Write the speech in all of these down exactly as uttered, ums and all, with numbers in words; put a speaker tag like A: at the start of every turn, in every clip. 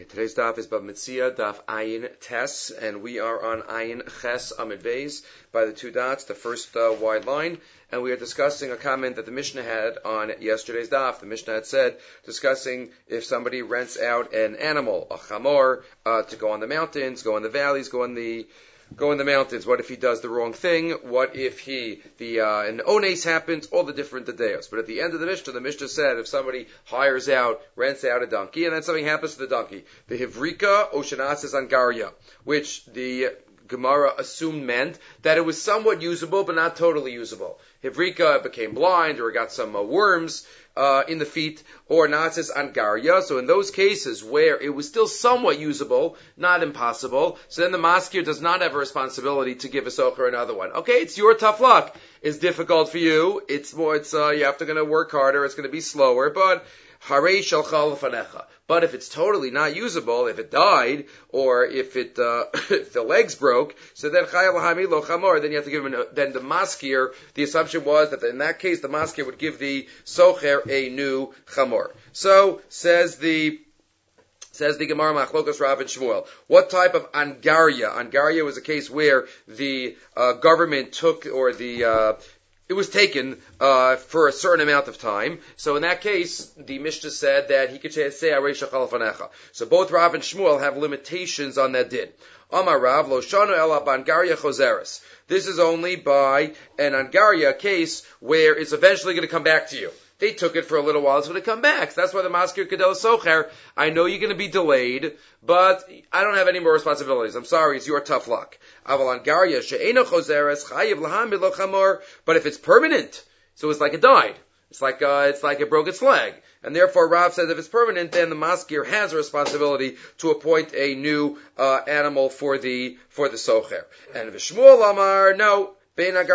A: Today's daf is Bab Metzia, daf Ayin Tes, and we are on Ayin Ches Amid Beis by the two dots, the first uh, wide line, and we are discussing a comment that the Mishnah had on yesterday's daf. The Mishnah had said, discussing if somebody rents out an animal, a chamor, uh, to go on the mountains, go in the valleys, go in the Go in the mountains. What if he does the wrong thing? What if he, the, uh, an ones happens? All the different dedeos. But at the end of the Mishnah, the Mishnah said if somebody hires out, rents out a donkey, and then something happens to the donkey, the hivrika oshanatses angaria, which the Gemara assumed meant that it was somewhat usable, but not totally usable. Hivrika became blind, or got some uh, worms uh, in the feet, or natzis angaria. So in those cases where it was still somewhat usable, not impossible, so then the maskir does not have a responsibility to give a socher another one. Okay, it's your tough luck. It's difficult for you. It's more. It's uh, you have to going to work harder. It's going to be slower, but. Harei shalcha lefanecha. But if it's totally not usable, if it died, or if it uh, if the legs broke, so then chayav lahami lo chamor. Then you have to give him. A, then the maskir. The assumption was that in that case the maskir would give the socher a new chamor. So says the. Says the Gemara Machlokas Rav and Shmuel. What type of angaria? Angaria was a case where the uh, government took, or the uh, it was taken uh, for a certain amount of time. So in that case, the Mishnah said that he could say Arei Shachal Fanecha. So both Rav and Shmuel have limitations on that din. Amar Rav Lo Shano Ela Bangaria Choseres. This is only by an angaria case where it's eventually going to come back to you. They took it for a little while, it's going to come back. So that's why the maskir kadel socher. I know you're going to be delayed, but I don't have any more responsibilities. I'm sorry, it's your tough luck. Aval angaria she'eno choseres chayiv lahamid lo chamor. But if it's permanent, so it's like it died. It's like uh, it's like it broke its leg, and therefore Rav says if it's permanent, then the maskir has a responsibility to appoint a new uh, animal for the for the socher. And if Shmuel Amar, no. That's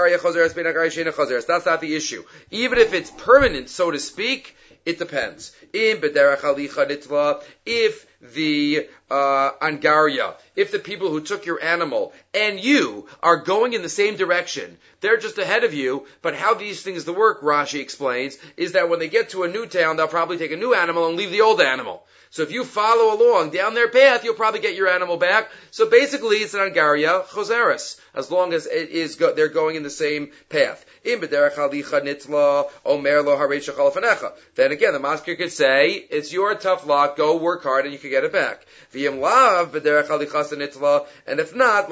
A: not the issue. Even if it's permanent, so to speak, it depends. If the uh, angaria, if the people who took your animal and you are going in the same direction, they're just ahead of you, but how these things work, Rashi explains, is that when they get to a new town, they'll probably take a new animal and leave the old animal. So if you follow along down their path, you'll probably get your animal back. So basically, it's an angaria choseres, as long as it is go- they're going in the same path. Then again, the maskir could say, it's your tough luck, go work hard and you can get it back. And if not,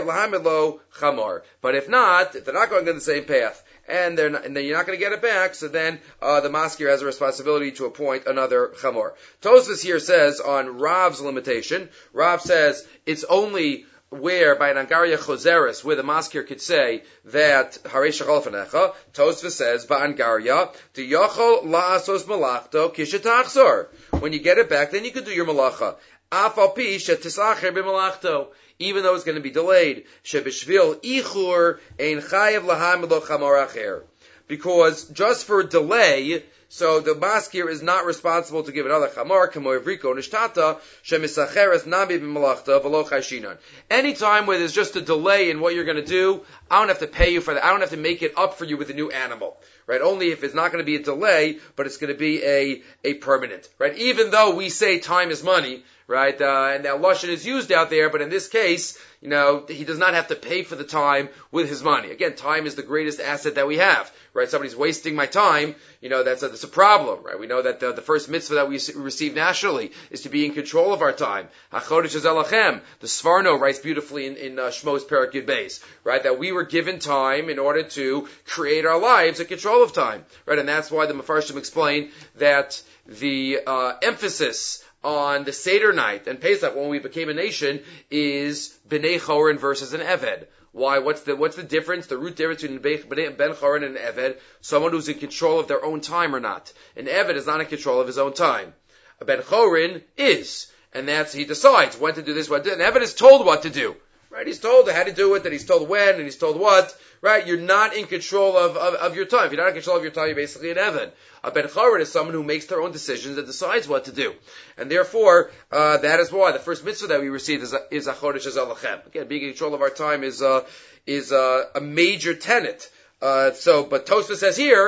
A: but if not, if they're not going in the same path, and they're not, and then you're not going to get it back, so then uh, the maskir has a responsibility to appoint another chamor. Tosfos here says on Rav's limitation, Rav says it's only where by an angaria choseres, where the maskir could say that harei shachal fanecha. Tosfos says ba'angaria tiyachol la'asos malachto kishetachzor. When you get it back, then you can do your malacha. Af al pi shetisacher b'malachto. Even though it's going to be delayed, shebishvil ichur ein chayav lahamid lo chamor acher. Because just for delay, so the maskir is not responsible to give another chamor, kamo evriko nishtata, shemisacheres nami b'malachta v'lo chayshinan. Anytime where there's just a delay in what you're going to do, I don't have to pay you for that. I don't have to make it up for you with a new animal. Right? Only if it's not going to be a delay, but it's going to be a, a permanent. Right? Even though we say time is money, right? Uh, and now Lashon is used out there, but in this case, you know, he does not have to pay for the time with his money. Again, time is the greatest asset that we have, right? Somebody's wasting my time, you know, that's a, that's a problem, right? We know that the, the first mitzvah that we receive naturally is to be in control of our time. HaChodesh is Elachem. The Sforno writes beautifully in, in uh, Shmos Perek Yud Beis, right? That we were given time in order to create our lives a control of time, right? And that's why the Mefarshim explain that the uh, emphasis on the Seder night and Pesach, when we became a nation, is Bnei Chorin versus an Eved. Why? What's the what's the difference? The root difference between Ben Chorin and an Eved? Someone who's in control of their own time or not. An Eved is not in control of his own time. A Ben Chorin is, and that's he decides when to do this, what to do. An Eved is told what to do. Right? He's told how to do it, that he's told when, and he's told what. Right? You're not in control of, of, of your time. If you're not in control of your time, you're basically an Evan. A Ben Chorin is someone who makes their own decisions and decides what to do. And therefore, uh, that is why the first mitzvah that we receive is a, is a Chodesh Elachem. Again, being in control of our time is, uh, is, uh, a major tenet. Uh, so, but Tosfos says here,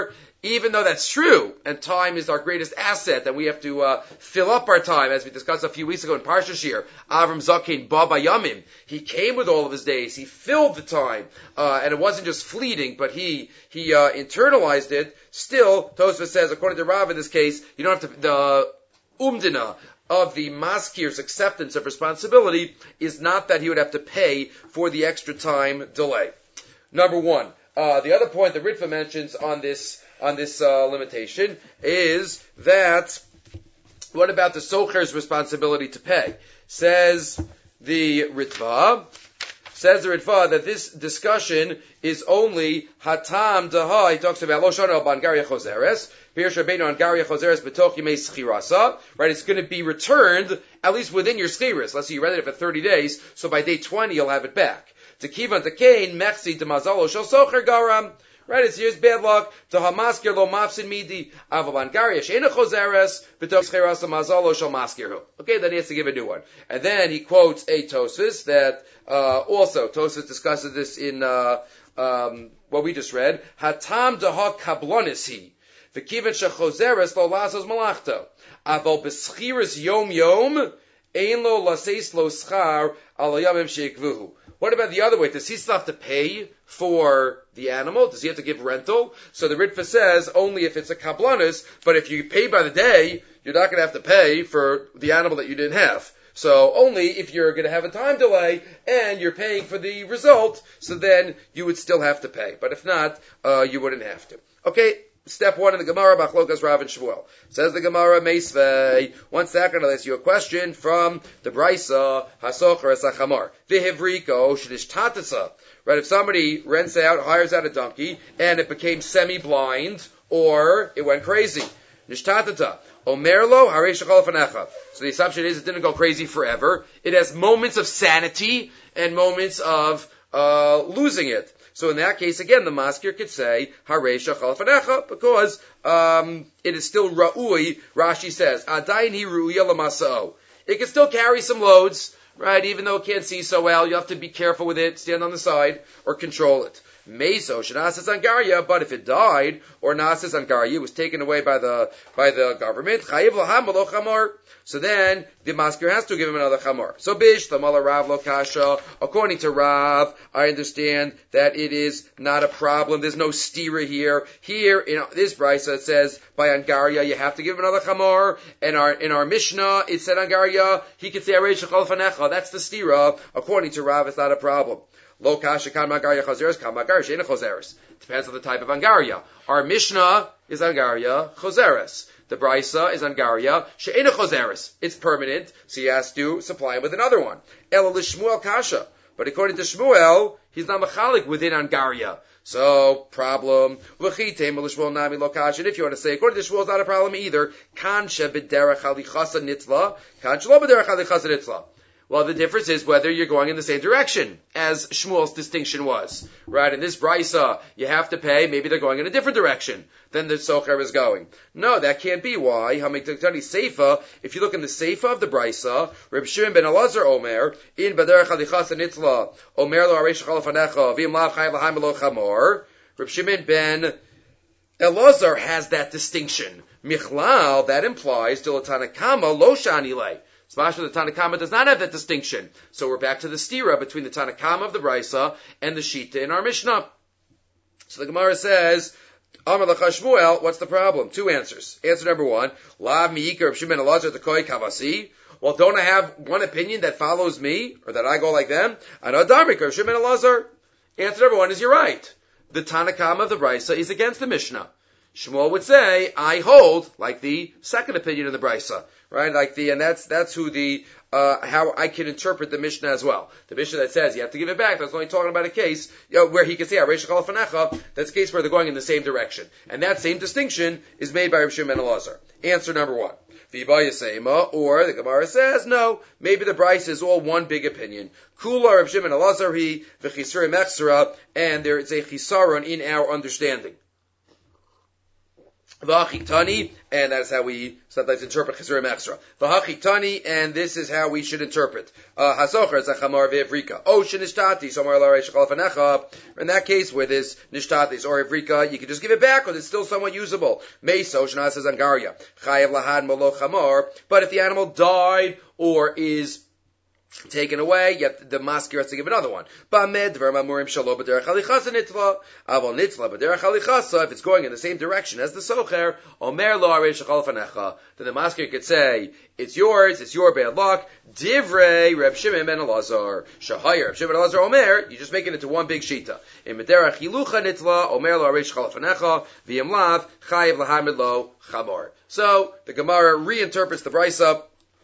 A: even though that's true, and time is our greatest asset, and we have to uh, fill up our time, as we discussed a few weeks ago in Parsha Shir, Avram Zaken Baba Yamim, he came with all of his days, he filled the time, uh, and it wasn't just fleeting, but he he uh, internalized it. Still, Tosfos says, according to Rav in this case, you don't have to, the umdina of the maskir's acceptance of responsibility is not that he would have to pay for the extra time delay. Number one. Uh, the other point that Ritva mentions on this on this uh, limitation is that what about the socher's responsibility to pay? Says the Ritva, says the Ritva that this discussion is only hatam daha. He talks about lo shana bangaria choseres. Pirush Rabbeinu angaria choseres betoch yimei schirasa. Right, it's going to be returned at least within your schiras. Let's say you rented it for thirty days, so by day twenty you'll have it back. To kivan to kain mechsi to mazalo shel socher garam. Right, it's here's bad luck. To hamaskir lo mafsin midi avaban garia sheina choseres betoch schirasa mazalo shel maskirhu. Okay, then he has to give a new one. And then he quotes a Tosfos that uh, also Tosfos discusses this in uh, um, what we just read. Hatam daha kablonis he v'kivan shechoseres lo lasos malachto aval beschiras yom yom ein lo laseis lo schar al yamim sheikvuhu. What about the other way? Does he still have to pay for the animal? Does he have to give rental? So the Ritva says only if it's a kablanus, but if you pay by the day, you're not going to have to pay for the animal that you didn't have. So only if you're going to have a time delay and you're paying for the result, so then you would still have to pay. But if not, uh, you wouldn't have to. Okay. Step one in the Gemara, Bachlokas Rav and Shmuel. Says the Gemara, Meisvei. One second, I'll ask you a question from the Brisa, Hasocher Esachamar. Vihivriko, Shadish Tatasa. Right, if somebody rents out, hires out a donkey, and it became semi-blind, or it went crazy. Nishtatata. Omerlo, Haresh Shachal Fanecha. So the assumption is it didn't go crazy forever. It has moments of sanity and moments of uh, losing it. So in that case, again, the maskir could say, Harei shachal fanecha, because um, it is still ra'ui, Rashi says, Adayin hi ru'uya l'masa'o. It can still carry some loads, right, even though it can't see so well. You have to be careful with it, stand on the side, or control it. Meso, shenasas angaria, but if it died, or nasas angaria, was taken away by the by the government, chayiv laham lo chamor. So then, the maskir has to give him another chamor. So bish, tamala Rav lo kasha. According to Rav, I understand that it is not a problem. There's no stira here. Here, in this brisa, it says, by angaria, you have to give him another chamor. And our, in our Mishnah, it said angaria, he could say, arei shechal fanecha. That's the stira. According to Rav, it's not a problem. Lo kasha kan angaria chazeres, kan angaria sheina chazeres. Depends on the type of angaria. Our Mishnah is angaria chazeres. The brisa is angaria she'ena choseres. It's permanent, so he has to supply him with another one. Ela l'shmuel kasha, but according to Shmuel, he's not machalik within angaria. So problem. V'chitem l'shmuel nami lo kasha. And if you want to say according to Shmuel, it's not a problem either. Kansha b'derech halichasa nitzla, kansha lo b'derech halichasa nitzla. Well, the difference is whether you're going in the same direction, as Shmuel's distinction was. Right, in this brisa, you have to pay, maybe they're going in a different direction than the socher is going. No, that can't be. Why? Hamiktaktani Seifa, if you look in the Seifa of the brisa, Reb Shimon ben Elazar Omer, in Baderech Halichas Nitzla, Omer lo Aresh Chal Fanecha, Vim Lav Chayav Lahaim Lo Chamor, Reb Shimon ben Elazar has that distinction. Michlal, that implies, Dilatanakama Lo Shani Lei. Smashma, the Tanakama does not have that distinction. So we're back to the stira between the Tanakama of the Brisa and the Shita in our Mishnah. So the Gemara says, Amar Lacha Shmuel, what's the problem? Two answers. Answer number one, Lav mi'ikar Reb Shimon Elazar Tekoi Kavasi. Well, don't I have one opinion that follows me, or that I go like them? Ano Darmik Reb Shimon Elazar. Answer number one is you're right. The Tanakama of the Brisa is against the Mishnah. Shmuel would say, I hold, like the second opinion of the Brisa, right? Like the, and that's, that's who the, uh, how I can interpret the Mishnah as well. The Mishnah that says you have to give it back, that's only talking about a case, you know, where he can say, Aresh Chal Fanecha, that's a case where they're going in the same direction. And that same distinction is made by Reb Shimon ben Elazar. Answer number one. V'ba Yisema, or the Gemara says, no, maybe the Brisa is all one big opinion. Kula Reb Shimon ben Elazar he, v'chisur mechsera, and there is a chisaron in our understanding. V'achitani, and that's how we sometimes interpret Chizur Extra. V'achitani, and this is how we should interpret. Hasocher is a chamar ve'evrika. Oh, shenishtati, somar l'arei shechal fanecha. In that case, where there's nishtatis or evrika, you can just give it back, because it's still somewhat usable. Meso, shnas is angaria. Chayev lahad molo chamar. But if the animal died or is taken away, yet the maskir has to give another one. If it's going in the same direction as the socher, omer lo arei shechal fanecha, then the maskir could say, it's yours, it's your bad luck. Divrei Reb Shimon ben Elazar. Shahayir Reb Shimon ben Elazar omer, you just make it into one big shita. In mederach hilucha nitla, omer lo arei shechal fanecha, v'yem lav, chayiv lahamid lo chamor. So, the Gemara reinterprets the brisa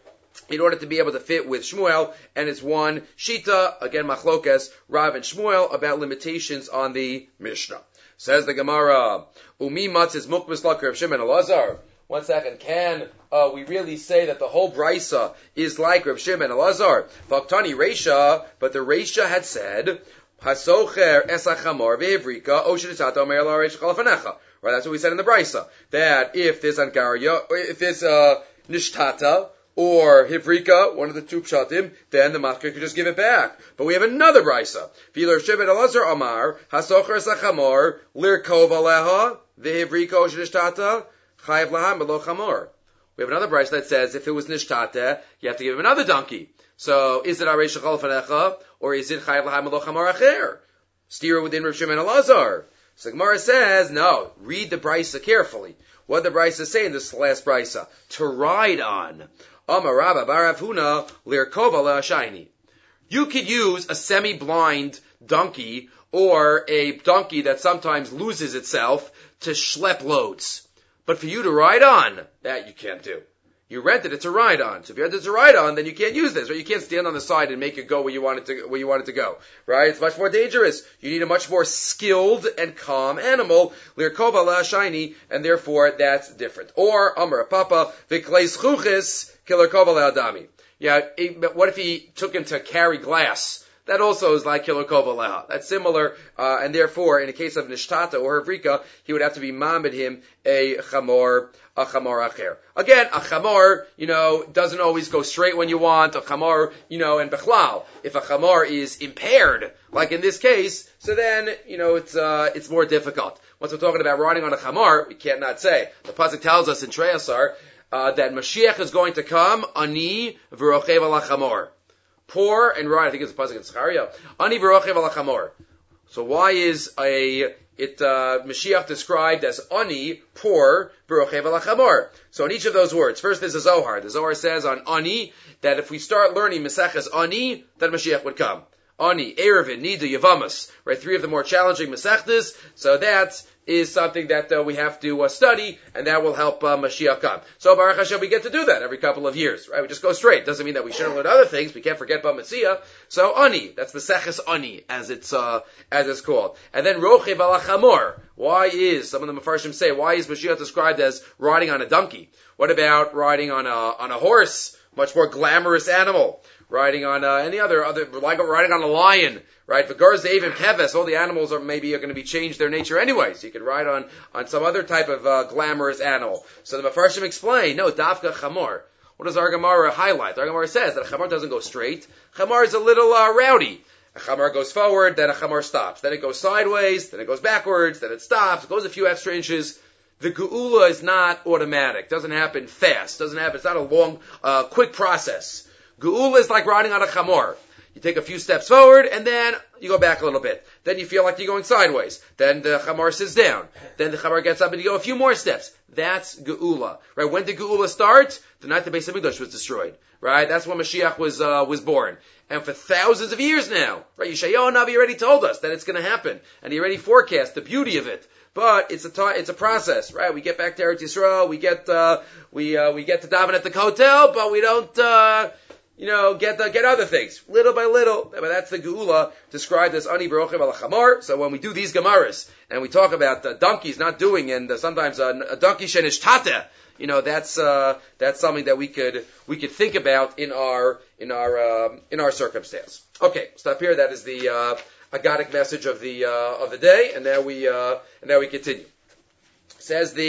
A: in order to be able to fit with Shmuel, and it's one shita, again machlokas, Rav and Shmuel, about limitations on the Mishnah. Says the Gemara, Umi matzis mukmis lak Reb Shimon Elazar. One second, can uh, we really say that the whole brisa is like Reb Shimon Elazar? Vaktani Reisha, but the Reisha had said, Hasocher esachamor ve'evrika oshinitata omer lo arei shechal fanecha. Right, that's what we said in the brisa. That if there's angaria, or if there's uh, nishtata, or hivrika, one of the two pshatim, then the maskir could just give it back. But we have another brisa. V'ilor Shimon Elazar Amar, hasocher esachamor lirkov aleha ve'hivrika oshinishtata chayiv laham b'lo chamor. We have another brisa that says if it was nishtata, you have to give him another donkey. So is it arei shechal fanecha, or is it chayiv laham b'lo chamor acher? Steer within Reb Shimon Elazar. So Gemara says, no, read the brisa carefully. What the brisa say in this last brisa? To ride on. Amar Rabba bar Avhuna lirkov ala shayni. You could use a semi-blind donkey or a donkey that sometimes loses itself to schlep loads. But for you to ride on, that you can't do. You rented it to ride on. So if you rented it to ride on, then you can't use this, right? You can't stand on the side and make it go where you want it to, where you want it to go, right? It's much more dangerous. You need a much more skilled and calm animal, lirkov ala shayni, and therefore that's different. Or, Amar Papa, v'kleis chuchis, kilirkov ala adami. Yeah, what if he took him to carry glass? That also is like Killer Kovaleha. That's similar, uh, and therefore, in the case of Nishtata or Havrika, he would have to be mamid him a chamor, a chamor acher. Again, a chamor, you know, doesn't always go straight when you want. A chamor, you know, and bechlal, if a chamor is impaired, like in this case, so then, you know, it's, uh, it's more difficult. Once we're talking about riding on a chamor, we can't not say. The pasuk tells us in Treyasar, uh, that Mashiach is going to come, ani v'rochev ala chamor. Poor and ride. I think it's a pasuk in Zechariah. Ani v'rochev ala chamor. So why is a it uh, Mashiach described as ani, poor, v'rochev ala chamor? So in each of those words, first there's a Zohar. The Zohar says on ani that if we start learning Maseches ani, then Mashiach would come. Ani, Erevin, Nida, Yavamas, right? Three of the more challenging Masechtas. So that is something that uh, we have to uh, study, and that will help uh, Mashiach come. So Baruch Hashem, we get to do that every couple of years, right? We just go straight. Doesn't mean that we shouldn't learn other things. We can't forget about Metzia. So Ani, that's Maseches Ani, as it's uh, as it's called. And then Rochev ala Chamor. Why is some of the Mefarshim say why is Mashiach described as riding on a donkey? What about riding on a on a horse? Much more glamorous animal. Riding on uh, any other other like riding on a lion, right? V'gar zeivim keves, all the animals are maybe are going to be changed their nature anyway. So you can ride on on some other type of uh, glamorous animal. So the Mefarshim explain, no, dafka chamor. What does our Gemara highlight? Our Gemara says that a chamor doesn't go straight. Chamor is a little uh, rowdy. A chamor goes forward, then a chamor stops. Then it goes sideways, then it goes backwards, then it stops. It goes a few extra inches. The geula is not automatic. Doesn't happen fast. Doesn't happen. It's not a long, uh, quick process. Geula is like riding on a chamor. You take a few steps forward, and then you go back a little bit. Then you feel like you're going sideways. Then the chamor sits down. Then the chamor gets up, and you go a few more steps. That's geula, right? When did geula start? The night the Beis Hamikdash was destroyed, right? That's when Mashiach was uh, was born. And for thousands of years now, right? Yeshayahu Navi already told us that it's going to happen, and he already forecast the beauty of it. But it's a ta- it's a process, right? We get back to Eretz Yisrael, we get uh, we uh, we get to daven at the hotel, but we don't. Uh, You know, get the, get other things, little by little. But that's the geula described as ani b'rochev ala chamor. So when we do these gemaras and we talk about uh, donkeys not doing, and uh, sometimes uh, a donkey shenish tata, you know, that's uh, that's something that we could we could think about in our in our uh, in our circumstance. Okay, stop here. That is the uh, agadic message of the uh, of the day, and now we uh, and now we continue. Says the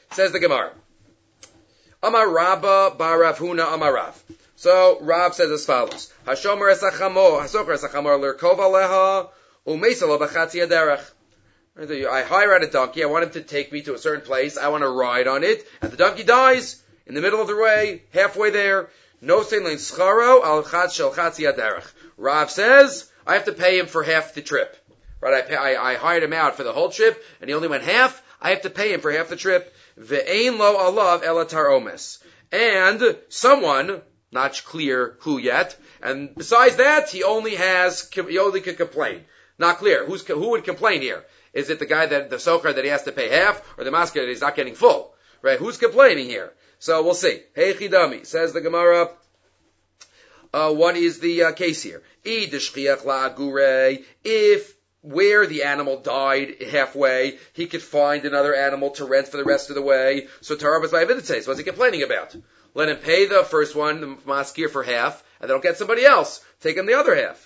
A: Says the Gemara. Amar Rabba bar Rav Huna Amar Rav. So Rav says as follows: Hashomer esachamor, hasocher esachamor lirkov aleha umeisalo b'chatzi aderech. I hire out a donkey. I want him to take me to a certain place. I want to ride on it, and the donkey dies in the middle of the way, halfway there. No sein lein scharo al chatz shel chatzi aderech. Rav says I have to pay him for half the trip. Right? I, pay, I I hired him out for the whole trip, and he only went half. I have to pay him for half the trip. Ve'ein lo alav elatar omes. And someone, not clear who yet, and besides that, he only has, he only can complain. Not clear. Who's, who would complain here? Is it the guy that, the socher that he has to pay half, or the masker that he's not getting full? Right? Who's complaining here? So we'll see. Hey Chidami, says the Gemara, uh, what is the uh, case here? If where the animal died halfway, he could find another animal to rent for the rest of the way. So Tarabas by Aviditzes, what's he complaining about? Let him pay the first one, the maskir, for half, and then he'll get somebody else. Take him the other half.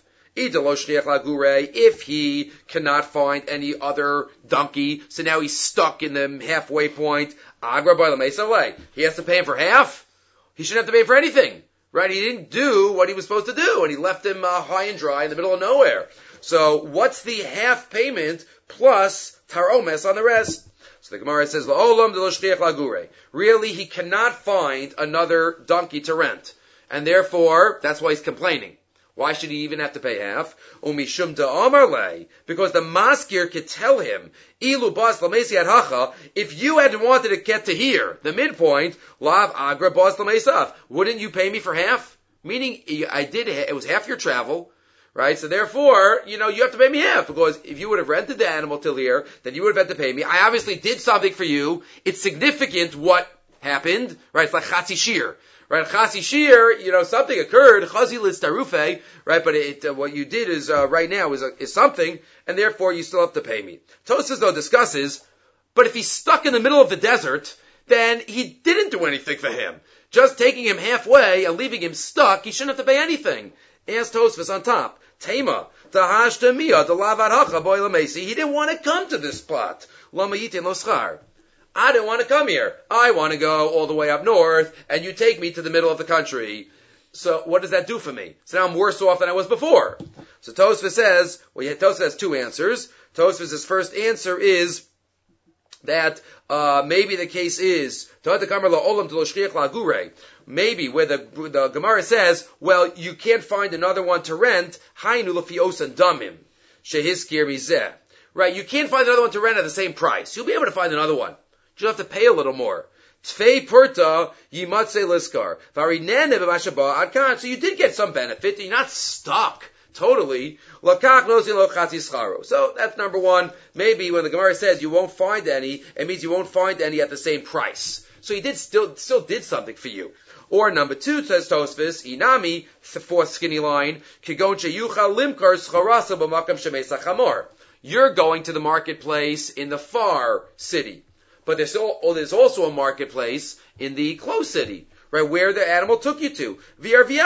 A: If he cannot find any other donkey, so now he's stuck in the halfway point, he has to pay him for half? He shouldn't have to pay for anything. Right? He didn't do what he was supposed to do, and he left him uh, high and dry in the middle of nowhere. So what's the half payment plus taromes on the rest? So the Gemara says, really, he cannot find another donkey to rent. And therefore, that's why he's complaining. Why should he even have to pay half? Umishum da'amarle, because the maskir could tell him, Ilu bas lamesi ad hacha, if you had wanted to get to here, the midpoint, lav agra bas lamesaf, wouldn't you pay me for half? Meaning, I did, it was half your travel, right? So therefore, you know, you have to pay me half, because if you would have rented the animal till here, then you would have had to pay me. I obviously did something for you. It's significant what happened, right? It's like chatzi shir. Right, chasi shir, you know, something occurred, chazi listarufe, right, but it, uh, what you did is, uh, right now is, uh, is something, and therefore you still have to pay me. Tosas, though, discusses, but if he's stuck in the middle of the desert, then he didn't do anything for him. Just taking him halfway and leaving him stuck, he shouldn't have to pay anything. Ask Tosfos on top. Tema, tahashta mia, delavad hacha boy lamesi, he didn't want to come to this spot. Lama yitin lo schar. I didn't want to come here. I want to go all the way up north, and you take me to the middle of the country. So what does that do for me? So now I'm worse off than I was before. So Tosfos says, well, Tosfos has two answers. Tosfos' first answer is that uh, maybe the case is maybe where the, the Gemara says, well, you can't find another one to rent. Right? You can't find another one to rent at the same price. You'll be able to find another one. You'll have to pay a little more. Tvei purta yimatze liskar. Varinene b'mashaba adkan. So you did get some benefit. You're not stuck totally. Lakach nozi lo chatzi scharo. So that's number one. Maybe when the Gemara says you won't find any, it means you won't find any at the same price. So he did still still did something for you. Or number two, says Tosfos, inami, the fourth skinny line, kigon sheyucha limkar scharasa b'makam shemesa chamor. You're going to the marketplace in the far city. But there's, oh, there's also a marketplace in the close city, right, where the animal took you to. Meaning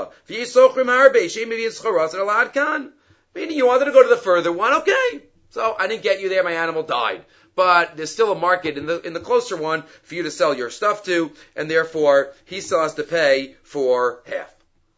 A: you wanted to go to the further one, okay. So I didn't get you there, my animal died. But there's still a market in the in the closer one for you to sell your stuff to, and therefore he still has to pay for half.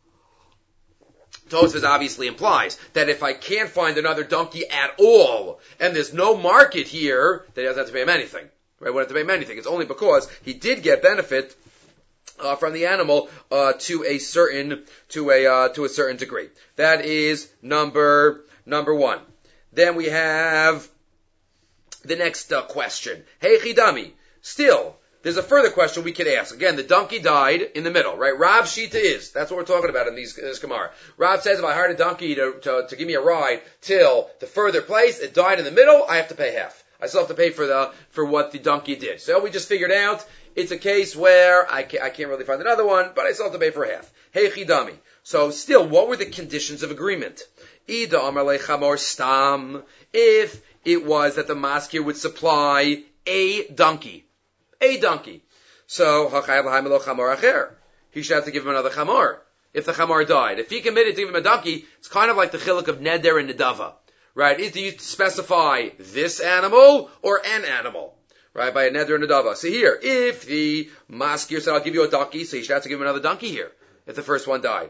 A: Tosfos obviously implies that if I can't find another donkey at all, and there's no market here, then he doesn't have to pay him anything. Right? Wouldn't have to pay him anything. It's only because he did get benefit uh, from the animal uh, to a certain to a uh, to a certain degree. That is number number one. Then we have the next uh, question. Hey Chidami, still. There's a further question we could ask. Again, the donkey died in the middle, right? Rav Shita is. That's what we're talking about in, these, in this Gemara. Rav says if I hired a donkey to, to, to give me a ride till the further place, it died in the middle, I have to pay half. I still have to pay for the for what the donkey did. So we just figured out it's a case where I can't, I can't really find another one, but I still have to pay for half. Hey Chidami. So still, what were the conditions of agreement? Ida Amar Le Chamor Stam. If it was that the maskir would supply a donkey. A donkey. So, he should have to give him another chamor if the chamor died. If he committed to give him a donkey, it's kind of like the chiluk of neder and nedava. Right? Do you specify this animal or an animal? right, by a neder and a dava. So here, if the maskir said, I'll give you a donkey, so you should have to give him another donkey here, if the first one died.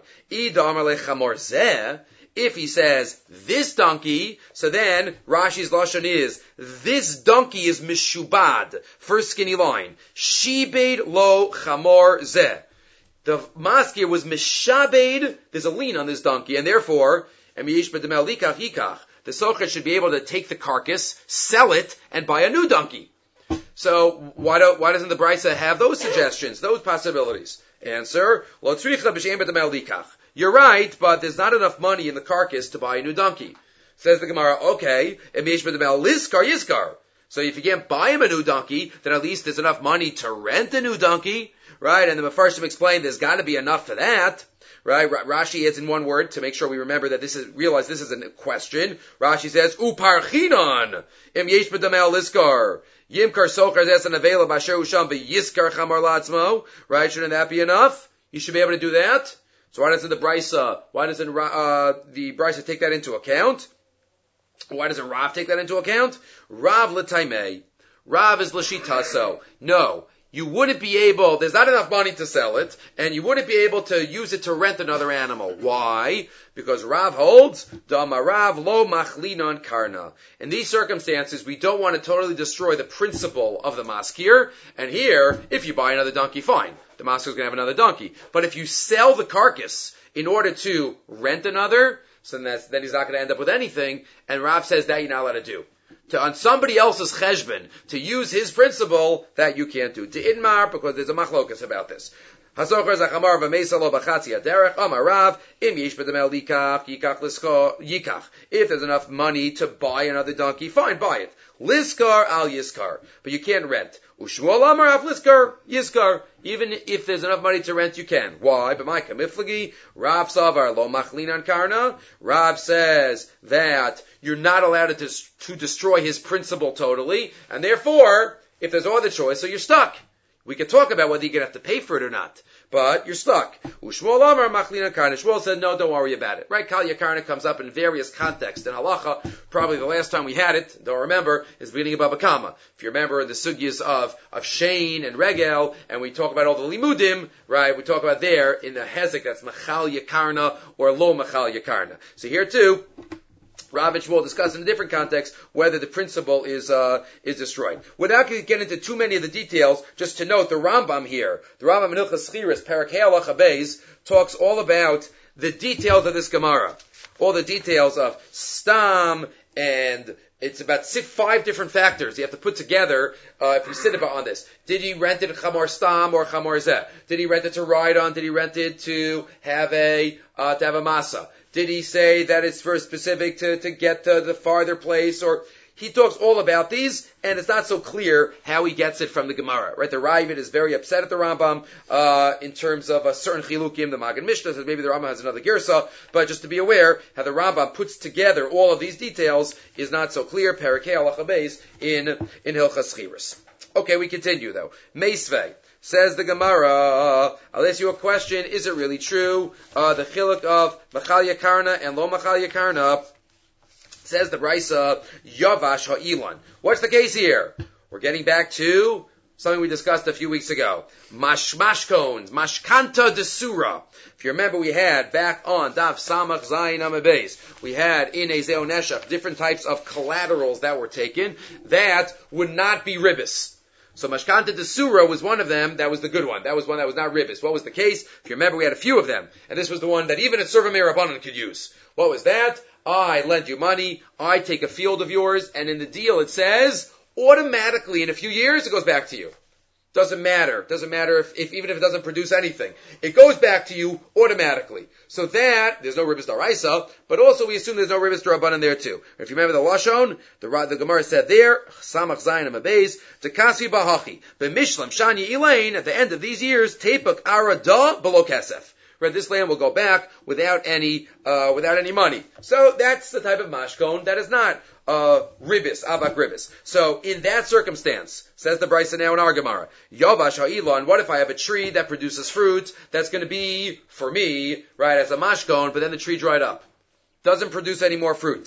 A: If he says, this donkey, so then Rashi's lashon is, this donkey is mishubad, first skinny line. Shibed lo chamor zeh. The maskir was mishabed, there's a lien on this donkey, and therefore, the socher should be able to take the carcass, sell it, and buy a new donkey. So why do, why doesn't the Brisa have those suggestions, those possibilities? Answer: you're right, but there's not enough money in the carcass to buy a new donkey. Says the Gemara, okay, so if you can't buy him a new donkey, then at least there's enough money to rent a new donkey, right? And the Mefarshim explained there's got to be enough for that. Right, Rashi adds in one word to make sure we remember that this is, realize this is a question. Rashi says, Uparchinon, im yesh b'damel liskar, yimkar sochar zes an avela b'asher usham v'yiskar chamar latzmo. Right, shouldn't that be enough? You should be able to do that. So why doesn't the Brisa, why doesn't uh, the Brisa take that into account? Why doesn't Rav take that into account? Rav l'taimei. Rav is l'shitaso. No. You wouldn't be able, there's not enough money to sell it, and you wouldn't be able to use it to rent another animal. Why? Because Rav holds, Damarav lo machlinon karna. In these circumstances, we don't want to totally destroy the principle of the maskir, and here, if you buy another donkey, fine. The maskir is going to have another donkey. But if you sell the carcass in order to rent another, so then, that's, then he's not going to end up with anything, and Rav says that you're not allowed to do. To, on somebody else's cheshbon, to use his principle, that you can't do. To Idmar, because there's a machlokas about this. Hasocher zachamar v'meisa lo b'chatzi aderech, amar Rav, im yesh b'damel likach, yikach lisko, yikach. If there's enough money to buy another donkey, fine, buy it. Liskar al yiskar. But you can't rent. Ushmuel amar av liskar, yiskar. Even if there's enough money to rent, you can. Why? But my kamiflagi, Rav savar lo machlinan karna. Rav says that you're not allowed to, to destroy his principle totally, and therefore, if there's no other choice, so you're stuck. We could talk about whether you're going to have to pay for it or not, but you're stuck. Ushmuel amar machlina karna. Shmuel said, no, don't worry about it. Right? Kal yakarna comes up in various contexts. In halacha, probably the last time we had it, don't remember, is the beginning of Baba Kama. If you remember the sugyas of, of Shane and Regel, and we talk about all the limudim, right? We talk about there in the hezek, that's machal yakarna or lo machal yakarna. So here too, Rav and Shmuel discuss in a different context whether the principle is uh, is destroyed. Without getting into too many of the details, just to note the Rambam here, the Rambam in Hilchas Schiras, Perek Hei Halacha Beis, talks all about the details of this Gemara, all the details of Stam, and it's about six, five different factors you have to put together uh, if you sit about on this. Did he rent it Chamor Stam or Chamor Zeh? Did he rent it to ride on? Did he rent it to have a uh, to have a masa? Did he say that it's for specific to, to get to the farther place? Or he talks all about these, and it's not so clear how he gets it from the Gemara. Right? The Ravid is very upset at the Rambam uh, in terms of a certain chilukim. The Magen Mishnah says maybe the Rambam has another girsa, but just to be aware, how the Rambam puts together all of these details is not so clear. Perek Hei Halacha Beis in in Hilchas Schiras. Okay, we continue though. Meisvei. Says the Gemara, I'll ask you a question, is it really true? Uh, the chiluk of Machal Yakarna and Lo Machal Yakarna, says the Brisa, Yavash Ha'ilan. What's the case here? We're getting back to something we discussed a few weeks ago. Mash, mashkones, mashkanta desura. If you remember, we had back on Daf Samach Zayin Amabeis, we had in Ezeo Neshach different types of collaterals that were taken that would not be ribis. So Mashkanta Desura was one of them. That was the good one. That was one that was not ribis. What was the case? If you remember, we had a few of them. And this was the one that even a Serva Merabanan could use. What was that? I lend you money. I take a field of yours. And in the deal it says, automatically in a few years it goes back to you. Doesn't matter. Doesn't matter if, if even if it doesn't produce anything. It goes back to you automatically. So that, there's no ribis daraisa, but also we assume there's no ribis darabanan there too. If you remember the Lashon, the, the Gemara said there, Samach Zayin Amabeis, Tekasi Bahachi, B'mishlam Shani Elaine, at the end of these years, Tepuk Arada below Kesef. Right, this land will go back without any, uh, without any money. So that's the type of mashkon that is not, uh, ribis, abak ribis. So in that circumstance, says the Brisa now in our Gemara, Yavash ha'ilon, what if I have a tree that produces fruit that's going to be, for me, right, as a mashkon, but then the tree dried up. Doesn't produce any more fruit.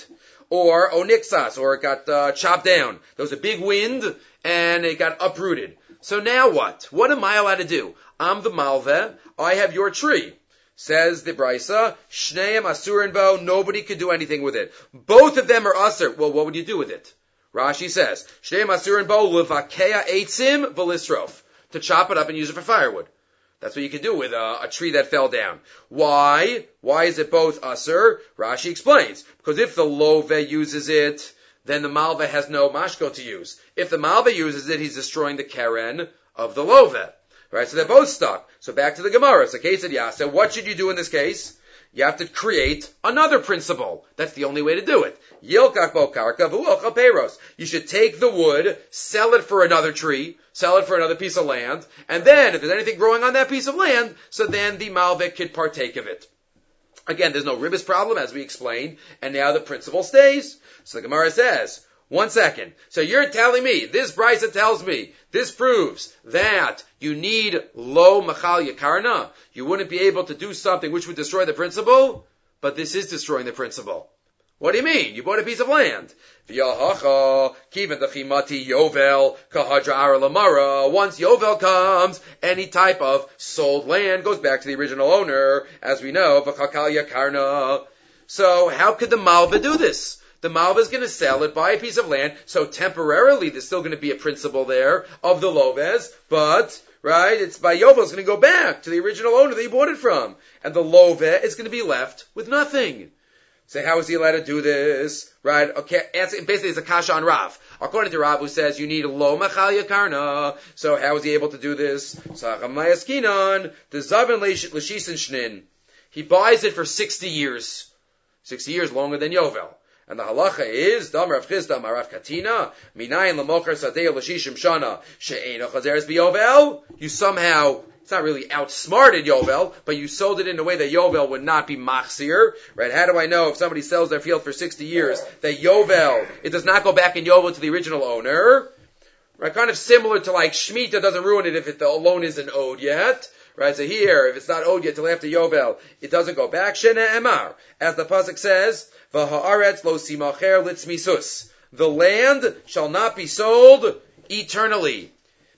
A: or onixas, or it got uh, chopped down. There was a big wind, and it got uprooted. So now what? What am I allowed to do? I'm the malveh. I have your tree. Says the Brisa, Shneim Asurin Bo, nobody could do anything with it. Both of them are Asur. Well, what would you do with it? Rashi says, Shneim Asurin Bo, Levakea Eitzim Velisrof, to chop it up and use it for firewood. That's what you can do with a, a tree that fell down. Why? Why is it both Asur? Rashi explains. Because if the Loveh uses it, then the Malveh has no mashko to use. If the Malveh uses it, he's destroying the Keren of the Loveh. Right, so they're both stuck. So back to the Gemara. It's a case of Yasa. What should you do in this case? You have to create another principle. That's the only way to do it. Yilkach bo karka v'uocha peiros. You should take the wood, sell it for another tree, sell it for another piece of land, and then if there's anything growing on that piece of land, so then the Malveh could partake of it. Again, there's no ribis problem, as we explained, and now the principle stays. So the Gemara says, one second. So you're telling me, this Brisa tells me, this proves that you need lo machal yakarna. You wouldn't be able to do something which would destroy the principle, but this is destroying the principle. What do you mean? You bought a piece of land. Once Yovel comes, any type of sold land goes back to the original owner, as we know, v'chakal yakarna. So how could the Malveh do this? The Malveh is going to sell it, buy a piece of land, so temporarily there's still going to be a principle there of the Loves, but, right, it's by Yovel, it's going to go back to the original owner that he bought it from. And the Loveh is going to be left with nothing. So how is he allowed to do this? Right, okay, basically it's a kasha on Rav. According to Rav, who says you need lo machal yakarna, so how is he able to do this? Sachamayaskinan, the Zavin l'shisin shnin. He buys it for sixty years. sixty years longer than Yovel. And the halacha is, Dam Rav Chisda Marav Katina, Minayin Lamocher Sadeh Lashishim Shana, She'ena Chazeres B'Yovel. You somehow, it's not really outsmarted Yovel, but you sold it in a way that Yovel would not be machzir. Right? How do I know if somebody sells their field for sixty years, that Yovel, it does not go back in Yovel to the original owner? Right? Kind of similar to like Shemitah doesn't ruin it if it, the loan isn't owed yet. Right, so here, if it's not owed yet till after Yovel, it doesn't go back. Shena Emar, as the pasuk says, "V'haaretz lo simacher litzmisus." The land shall not be sold eternally.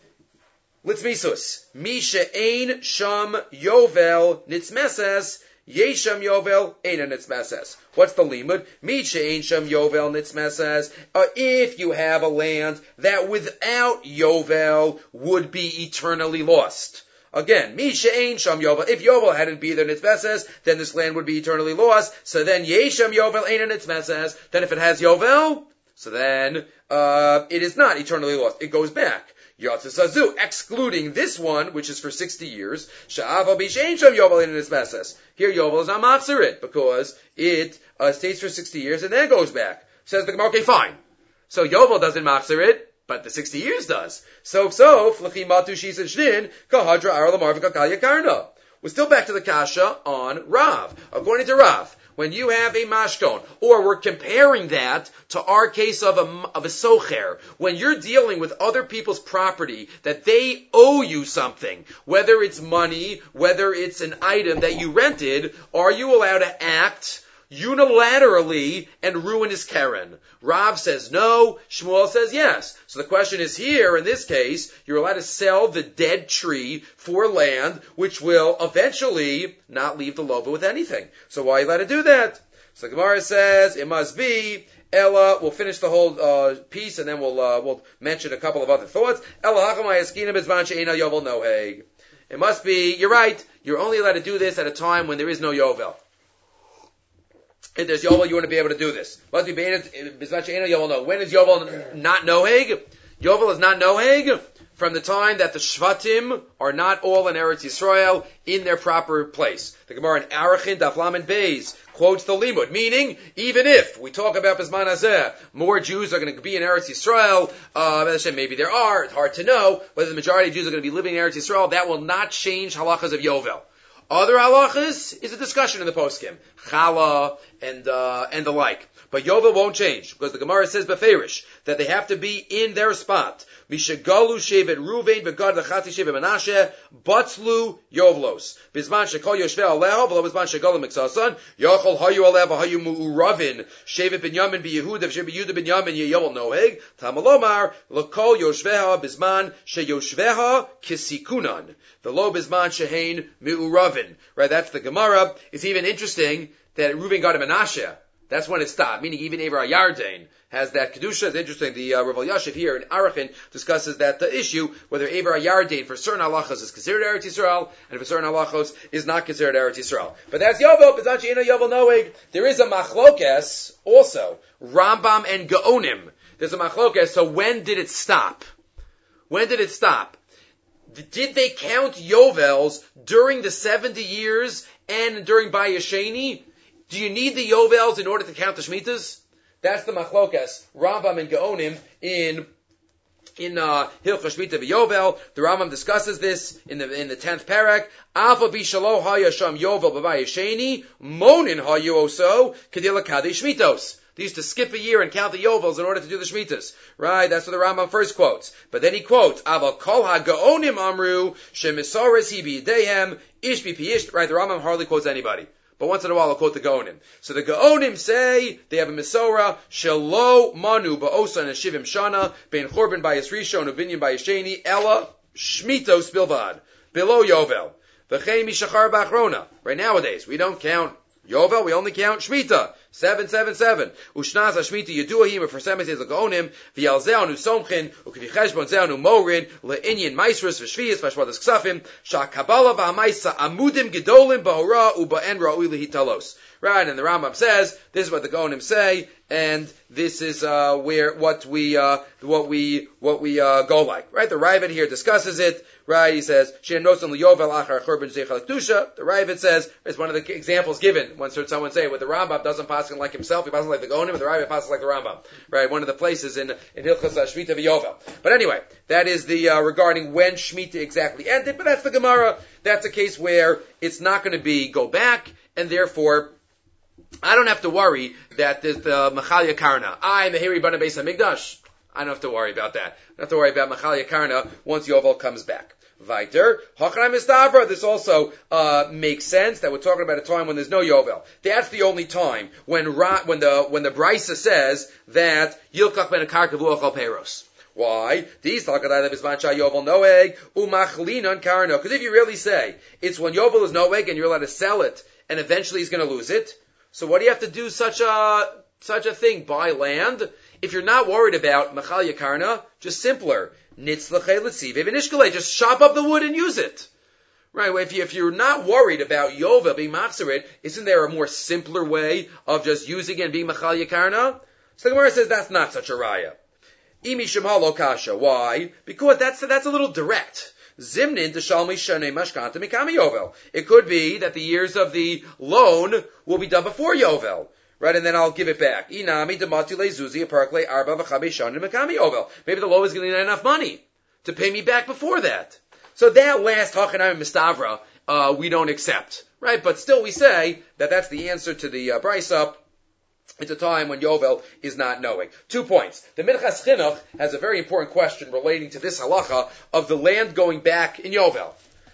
A: Litzmisus. Misha ein sham Yovel nitzmeses. Yesham Yovel ein nitzmeses. What's the limud? Misha ein sham Yovel nitzmeses. Uh, if you have a land that without Yovel would be eternally lost. Again, Misha Ein Sham Yovel. If Yovel hadn't been there Nitzmeses, then this land would be eternally lost. So then Yesham Yovel Ein Nitzmeses. Then if it has Yovel, so then uh, it is not eternally lost. It goes back. Yatzasazu, excluding this one, which is for sixty years. Sha'ava Bisha Ein Sham Yovel Ein Nitzmeses. Here Yovel is not machzir because it uh, stays for sixty years and then goes back. Says the Gemara, okay, fine. So Yovel doesn't machzir it. But the sixty years does. So, so, flechimatu shis and shnin, kahadra ara lamar v'kakal yakarna. We're still back to the kasha on Rav. According to Rav, when you have a mashkon, or we're comparing that to our case of a, of a socher, when you're dealing with other people's property, that they owe you something, whether it's money, whether it's an item that you rented, are you allowed to act unilaterally and ruin his keren? Rav says no, Shmuel says yes. So the question is here, in this case, you're allowed to sell the dead tree for land, which will eventually not leave the lova with anything. So why are you allowed to do that? So the Gemara says, it must be, Ella, we'll finish the whole uh, piece and then we'll uh, we'll mention a couple of other thoughts. Ella hachamay eskina bizman she'ena yovel noheg. It must be, you're right, you're only allowed to do this at a time when there is no yovel. If there's Yovel, you want to be able to do this. Must be Yovel no. When is Yovel not Noheg? Yovel is not Noheg from the time that the Shvatim are not all in Eretz Yisrael in their proper place. The Gemara in Arachin, Daf Lamed Beis, quotes the Limud, meaning, even if we talk about Bisman Hazeh, more Jews are going to be in Eretz Yisrael, uh, maybe there are, it's hard to know, whether the majority of Jews are going to be living in Eretz Yisrael, that will not change halachas of Yovel. Other halachas is a discussion in the poskim, chala and uh, and the like. But Yovel won't change because the Gemara says beferish that they have to be in their spot. Mishegalu shevet Ruvain v'gad l'chati shevet Menashe batzlu Yovlos. Bizman shekol yoshvei aleho v'lo bizman shegalu miksasan yochol hayu aleho v'hayu mu'uravin shevet Binyamin b'Yehuda v'shevet Yehuda Binyamin yeyovel noheg tamalomar l'kol yoshveha bizman sheyoshveha kisikunan v'lo bizman shehein mu'uravin. Right, that's the Gemara. It's even interesting that Ruvain got a Menashe. That's when it stopped, meaning even Eber Yardain has that Kedusha. It's interesting, the uh, Rav Yashiv here in Arachin discusses that the issue, whether Eber Yardain for certain halachos is considered Eretz Yisrael, and for certain halachos is not considered Eretz Yisrael. But that's Yovel, but not She'ena Yovel Noeg. There is a machlokes also, Rambam and Gaonim. There's a machlokes, so when did it stop? When did it stop? Did they count Yovels during the seventy years and during Bayesheni? Do you need the Yovels in order to count the Shemitas? That's the Machlokas, Rambam and Gaonim in in uh, Hilchos Shmita v'Yovel. The Rambam discusses this in the in the tenth parak. Alpha bishalo hayasham Yovel b'Vayesheni monin hayu oso kedila kadesh Shmitos. They used to skip a year and count the Yovels in order to do the Shemitas. Right? That's what the Rambam first quotes. But then he quotes, Aval kol ha-Gaonim amru shemisores hi b'yidehem ish b'pi ish. Right? The Rambam hardly quotes anybody. But once in a while, I'll quote the Gaonim. So the Gaonim say they have a Misora, Shelo Manu Ba'osa and Shivim Shana, Ben Chorban Bayis Rishon, Ubinyan Bayis Sheni, Ella, Shmitos Bilvad, below Yovel. V'chei Mishachar Bachrona. Right nowadays, we don't count Yovel, we only count Shmita. Seven, seven, seven. Ushnaz Hashmita Yeduahim, for seven says the Gaonim, V'yalzeanu Somchin, Ukvicheshbon Zeanu Morin, Le'inyan Maisrus, V'shviyas, V'shvadas Ksafim, Sha'kabala V'hamaisa Amudim Gedolim Ba'ora Uba'en Ra'ui Lehitalos. Right, and the Rambam says, this is what the Gaonim say, and this is uh, where what we uh, what we what we uh, go like. Right, the Ravid here discusses it. Right, he says, Shein nosan liyovel achar churban zeichal kedusha. The Ravid says it's one of the examples given. Once heard someone say, "Well, the Rambam doesn't pass like himself; he passes like the Gaonim, and the Ravid passes like the Rambam." Right, one of the places in in Hilchos Shmita v'Yovel. But anyway, that is the uh, regarding when Shmita exactly ended. But that's the Gemara. That's a case where it's not going to be go back, and therefore I don't have to worry that there's the Machalia Karna. I'm a Hiri Bana Beis HaMikdash. I don't have to worry about that. I don't have to worry about Machalia Karna once Yovel comes back. Weiter, Hachanai Mistavra. This also uh, makes sense that we're talking about a time when there's no Yovel. That's the only time when Ra, when the when the Brisa says that Yilkach ben Akarka v'Uachal Peiros. Why? Because if you really say it's when Yovel is Noeg and you're allowed to sell it and eventually he's going to lose it, so what do you have to do such a such a thing? Buy land? If you're not worried about Machal Yakarna, just simpler. Nitzlachei l'tzive v'nishkalei. Just chop up the wood and use it. Right? If, you, if you're not worried about Yovel being machzerit, isn't there a more simpler way of just using it and being Machal Yakarna? So the Gemara says that's not such a raya. Imi shemha lo kasha. Why? Because that's that's a little direct. Zimnin t'shalmi shanei mashkanta mikami Yovel. It could be that the years of the loan will be done before Yovel. Right, and then I'll give it back. Inami demati lezuzi aparkle arba v'chabe shanim mikami Yovel. Maybe the loan is going to need enough money to pay me back before that. So that last hachanai mistavra, uh, we don't accept. Right, but still we say that that's the answer to the uh, Brisa. It's a time when Yovel is not knowing. Two points. The Minchas Chinuch has a very important question relating to this halacha of the land going back in Yovel.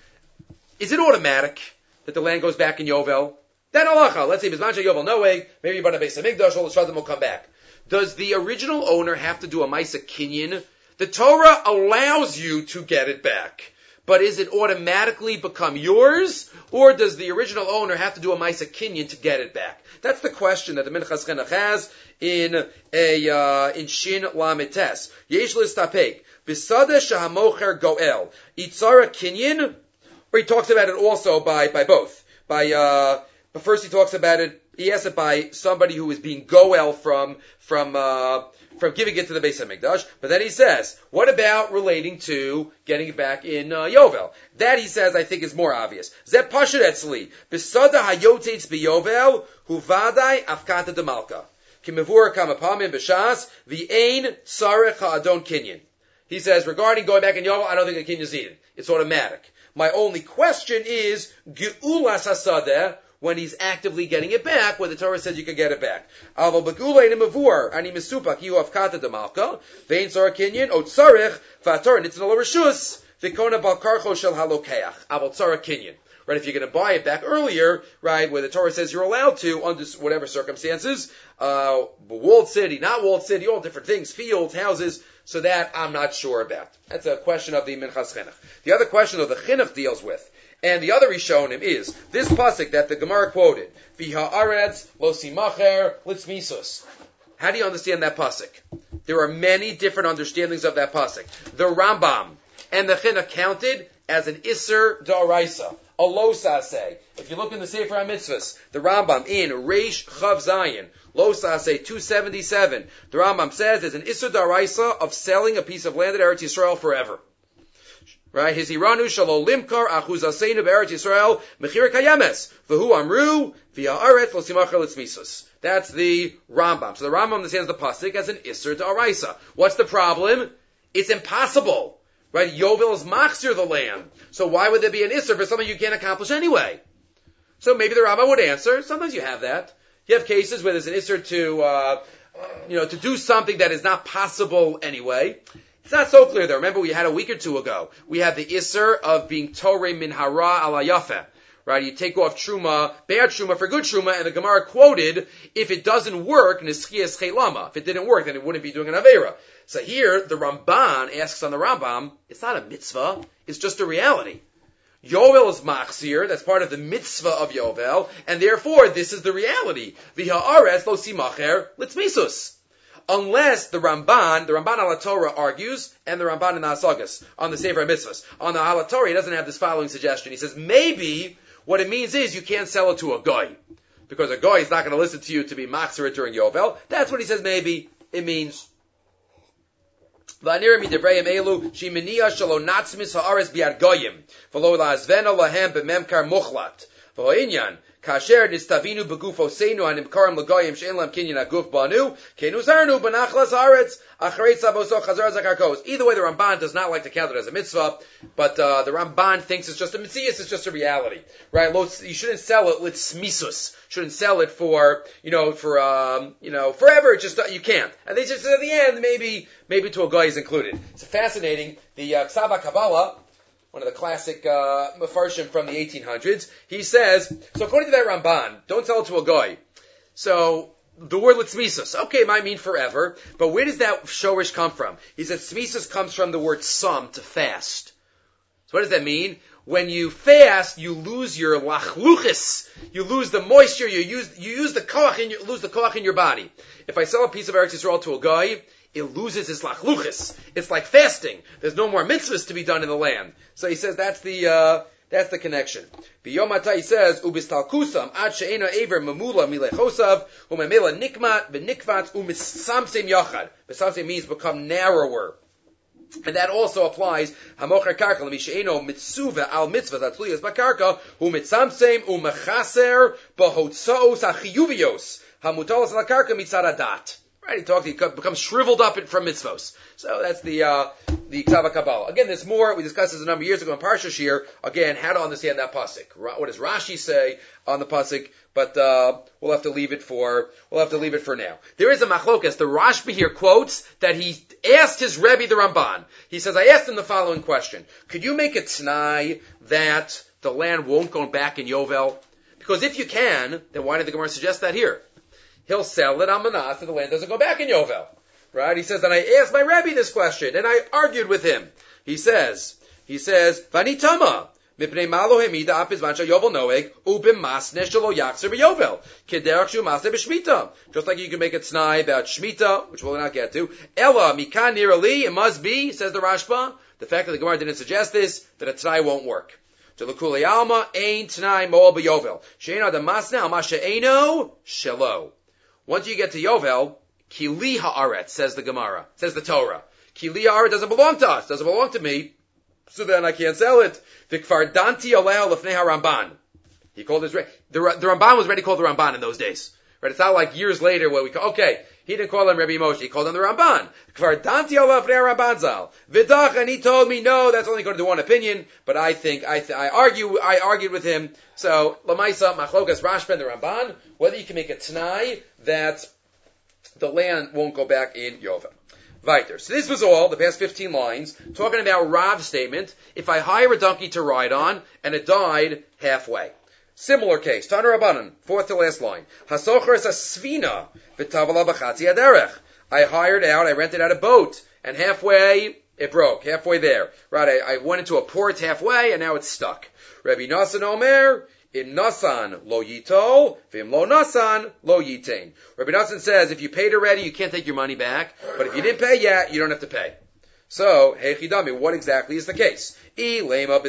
A: Is it automatic that the land goes back in Yovel? That halacha, let's say Bizman Yovel Noeg, maybe Bana Beis HaMikdash, all the Shadim will come back. Does the original owner have to do a Maisa Kinyan? The Torah allows you to get it back. But is it automatically become yours? Or does the original owner have to do a Maisa Kinyan to get it back? That's the question that the Minchas Chinuch has in a uh, in Shin Lamites. Yesh l'stapek b'sada shahamocher goel itzara kinyan, or he talks about it also by by both. By uh, but first he talks about it. He asks it by somebody who is being goel from from uh, from giving it to the Beis HaMikdash. But then he says, what about relating to getting it back in uh, Yovel? That, he says, I think is more obvious. Zeh pashut etzli b'sada hayotetz b'Yovel huvadai afkata demalka kimevura kamapamim b'shas v'ein tzarech ha'adon kinyan. He says, regarding going back in Yovel, I don't think the kinyan is needed. It's automatic. My only question is, Ge'ulas hasadeh, when he's actively getting it back, where the Torah says you can get it back. Aval begula in mavur ani misupak you have kata demalka vein sar kinyan o tzarich fator nitzna lo reshus vikona balkarcho shel halokeach aval tzara kinyan. Right, if you're going to buy it back earlier, right, where the Torah says you're allowed to under whatever circumstances, uh, walled city, not walled city, all different things, fields, houses. So that I'm not sure about. That's a question of the Minchas Chinuch. The other question of the Chinuch deals with, and the other Rishonim is this pasuk that the Gemara quoted, V'ha aretz lo simacher litzmisus. How do you understand that pasuk? There are many different understandings of that pasuk. The Rambam and the Chinuch counted as an Isser Da'araisa, a Losaseh. If you look in the Sefer HaMitzvahs, the Rambam in Reish Chav Zayin, Losaseh two seventy-seven, the Rambam says there's an Isser Da'araisa of selling a piece of land at Eretz Yisrael forever. Right? His Iranu Shalom Limkar Achuz Aseinu Be'eretz Yisrael Mechir Kayemes V'hu Amru V'ha Aretz Lo Simachar Litzmisus. That's the Rambam. So the Rambam understands the pasuk as an Isser Da'araisa. What's the problem? It's impossible. Right? Yovel is machzir the land. So why would there be an Isser for something you can't accomplish anyway? So maybe the Rambam would answer. Sometimes you have that. You have cases where there's an Isser to, uh, you know, to do something that is not possible anyway. It's not so clear though. Remember we had a week or two ago, we had the Isser of being Torei min hara ala yafeh. Right? You take off Truma, bad Truma for good Truma, and the Gemara quoted, if it doesn't work, Nischiyas Chelama. If it didn't work, then it wouldn't be doing an Aveira. So here, the Ramban asks on the Rambam, it's not a mitzvah, it's just a reality. Yovel is machzir, that's part of the mitzvah of Yovel, and therefore, this is the reality. V'ha aretz lo simacher litzmisus. Unless the Ramban, the Ramban ala Torah argues, and the Ramban in the Hasagas, on the Sefer HaMitzvahs. On the ala Torah, he doesn't have this following suggestion. He says, maybe, what it means is you can't sell it to a guy. Because a guy is not going to listen to you to be machzir during Yovel. That's what he says maybe it means. V'anira midebrayim elu shiminiya shalo natzmis ha'aretz biad goyim v'lo la'azvena lahem b'memkar muchlat v'ho'inyan kasher nistavinu begufo seinu hanimkarim l'goyim she'en lam kinyan aguf banu kenu zarnu b'nachlas ha'aretz acharei tzavoso chazar zakarkos. Either way, the Ramban does not like to count it as a mitzvah, but uh, the Ramban thinks it's just a mitzvah, it's just a reality, right? You shouldn't sell it with smisus. Shouldn't sell it for, you know, for, um, you know, forever. It's just, uh, you can't. And they just said at the end, maybe, maybe to a guy is included. It's fascinating. The uh, Ksava Kabbalah, one of the classic uh, Mefarshim from the eighteen hundreds, he says, so according to that Ramban, don't sell it to a guy. So, the word litzmisus, okay, it might mean forever, but where does that shorish come from? He said tzmisus comes from the word sum, to fast. So what does that mean? When you fast, you lose your lachluchis. You lose the moisture. You use you use the koach in you lose the koach in your body. If I sell a piece of Eretz Yisrael to a guy, it loses its lachluchis. It's like fasting. There's no more mitzvahs to be done in the land. So he says that's the uh, that's the connection. B'yomata he says ubistalkusam ad she'ena aver mamula milechosav umemela nikmat v'nikvat umisamsem yachad. Misamsem means become narrower. And that also applies. Hamocher karka l'misheino mitzuva al mitzvah zatluyas bakarka hu mitzamsem umechaser bahotzaos achiyuvios hamutalos al karka mitzad adat. Right, he talks. He becomes shriveled up from mitzvos. So that's the uh, the Ktava Kabbalah. Again, there's more. We discussed this a number of years ago in Parsha Shir. Again, how to understand that pasuk. What does Rashi say on the pasuk? But uh, we'll have to leave it for we'll have to leave it for now. There is a machlokas. The Rashbi here quotes that he asked his Rebbe the Ramban. He says, I asked him the following question: could you make a t'nai that the land won't go back in Yovel? Because if you can, then why did the Gemara suggest that here? He'll sell it on Manas so the land doesn't go back in Yovel. Right? He says, and I asked my Rebbe this question, and I argued with him. He says, he says, Vani Tama, Mipnei Malo Hemida Apiz Vancha Yovel Noeg, Ubim Masne Shalo Yakser Yovel, Kederach Shu Masne B'Shmita. Just like you can make a t'nai about Shmita, which we'll not get to. Ella, Mikan Nirali, it must be, says the Rashba, the fact that the Gemara didn't suggest this, that a t'nai won't work. To L'Kulei Alma, Ein T'nai Moel B'Yovel. She'ena the Masne Al Masha'eno Shelo. Once you get to Yovel, Kili ha'aretz, says the Gemara, says the Torah. Kili ha'aretz doesn't belong to us, doesn't belong to me, so then I can't sell it. Vikfar danti aleha lefnei ha'Ramban. He called his, the, the Ramban was already called the Ramban in those days. Right? It's not like years later where we go, okay, He didn't call him Rabbi Moshe. He called him the Ramban. Kvar danti alav Ramban zal. Vidach, and he told me, no, that's only going to one opinion. But I think I th- I argue I argued with him. So Lamaisa Machlokas Rashba and the Ramban, whether you can make a t'nai that the land won't go back in Yovel. Weiter. So this was all, the past fifteen lines, talking about Rav's statement, if I hire a donkey to ride on, and it died halfway. Similar case, Tana Rabbanan, fourth to last line. Hasocher is a svina, v'tavala b'chatzi aderech. I hired out, I rented out a boat, and halfway, it broke, halfway there. Right, I, I went into a port halfway, and now it's stuck. Rabbi Nassan Omer, Im Nasan lo yitol, v'im lo nasan lo yitain. Rabbi Nassan says, if you paid already, you can't take your money back, but if you didn't pay yet, you don't have to pay. So, Hechidami, what exactly is the case? If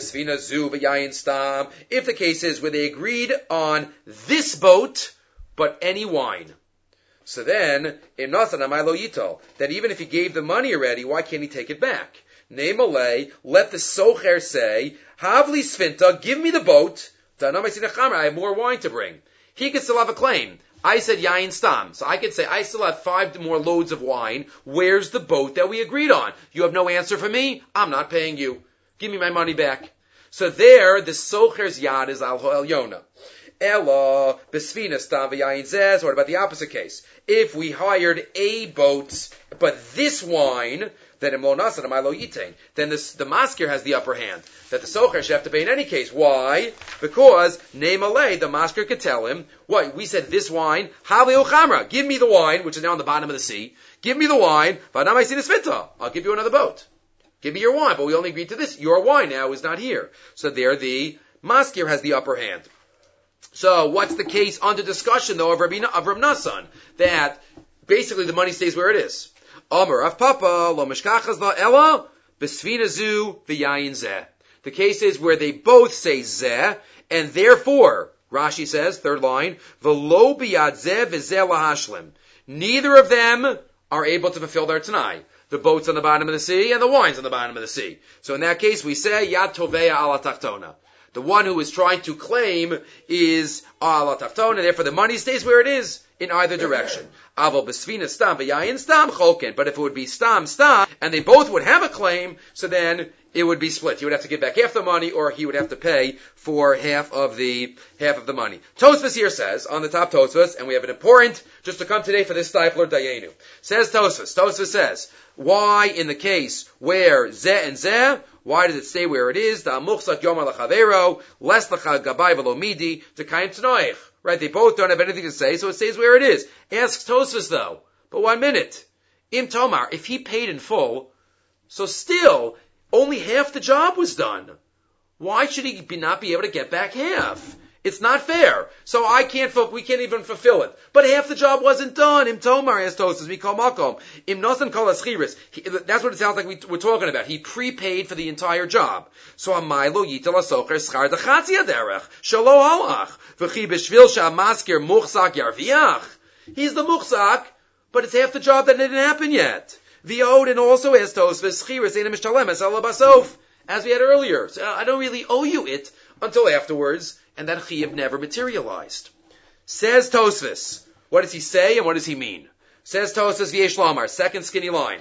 A: the case is where they agreed on this boat, but any wine. So then, Im Nasan amai lo yitol, that even if he gave the money already, why can't he take it back? Nemalei, let the socher say, Havli sfinta, give me the boat, I have more wine to bring. He could still have a claim. I said yayin stam. So I could say, I still have five more loads of wine. Where's the boat that we agreed on? You have no answer for me? I'm not paying you. Give me my money back. So there, the socher's yad is al ho'el yona. Ella, besfina stam v'yayin zez. What about the opposite case? If we hired a boat, but this wine, then then this, the masker has the upper hand. That the socher should have to pay in any case. Why? Because Neimalei, the masker could tell him, what, we said this wine, Havli Ochamra, give me the wine, which is now on the bottom of the sea. Give me the wine, I'll give you another boat. Give me your wine, but we only agreed to this. Your wine now is not here. So there the masker has the upper hand. So what's the case under discussion though of Rabbi of Rav Nassan? That basically the money stays where it is. Amar Rav Papa lo mishkachas la ella besfina zu v'yayin zeh. The case is where they both say zeh, and therefore Rashi says third line v'lo biyad zeh v'zeh lahashlim. Neither of them are able to fulfill their tanai. The boat's on the bottom of the sea and the wine's on the bottom of the sea. So in that case we say yad toveya ala tachtona. The one who is trying to claim is ala taftona, therefore the money stays where it is in either direction. Aval besvina stam v'yayin stam cholken. But if it would be stam stam, and they both would have a claim, so then it would be split. He would have to give back half the money, or he would have to pay for half of the half of the money. Tosfos here says on the top Tosfos, and we have an important just to come today for this Stifler Dayenu. Says Tosfos. Tosfos says why in the case where zeh and zeh. Why does it stay where it is? Da muchsak yomar lachavero, les lacha gabay v'lo midi, to kaim t'noich. Right, they both don't have anything to say, so it stays where it is. Asks Tosfos though, but one minute. Im Tomar, if he paid in full, so still, only half the job was done. Why should he be not be able to get back half? It's not fair. So I can't, we can't even fulfill it. But half the job wasn't done. Im Tomar, as Tosfos, we call makom. Im nothing kol aschiris. That's what it sounds like we, we're talking about. He prepaid for the entire job. So amaylo yitel asocher schar dachatzi aderech. Shalo halach. V'chi b'shvil sha'amasker muchsak yarviach. He's the muchsak, but it's half the job that didn't happen yet. V'od, and also as Tosfos, schiris ein mishtalem es ala basof. As we had earlier. So I don't really owe you it until afterwards. And that chiyuv never materialized. Says Tosfos. What does he say and what does he mean? Says Tosfos v'yesh lamar, second skinny line.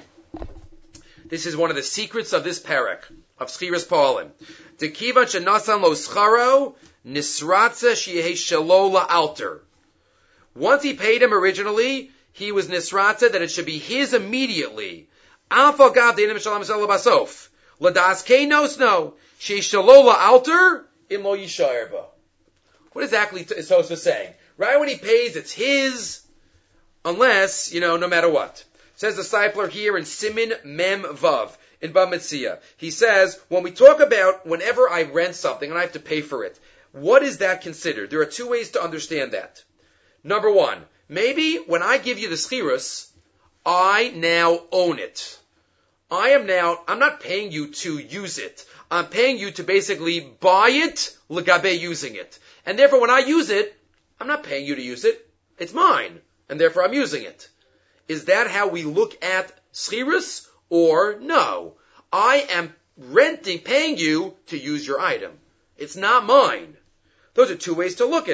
A: This is one of the secrets of this parak, of Schiras Pa'alim. Dekivan shenasan lo scharo, nisratza sheyeh shelo la'alter. Once he paid him originally, he was nisratza that it should be his immediately. Afal gav de'enim shalom esel basof. Ladas keinos no. Sheyeh shelo la'alter, imo yishayir ba. What exactly is Tosfos saying? Right when he pays, it's his, unless, you know, no matter what. Says the discipler here in Simin Mem Vav, in Bamitzia. He says, when we talk about whenever I rent something and I have to pay for it, what is that considered? There are two ways to understand that. Number one, maybe when I give you the schirus, I now own it. I am now, I'm not paying you to use it. I'm paying you to basically buy it, legabe using it. And therefore, when I use it, I'm not paying you to use it. It's mine. And therefore, I'm using it. Is that how we look at schirus? Or no? I am renting, paying you to use your item. It's not mine. Those are two ways to look at it.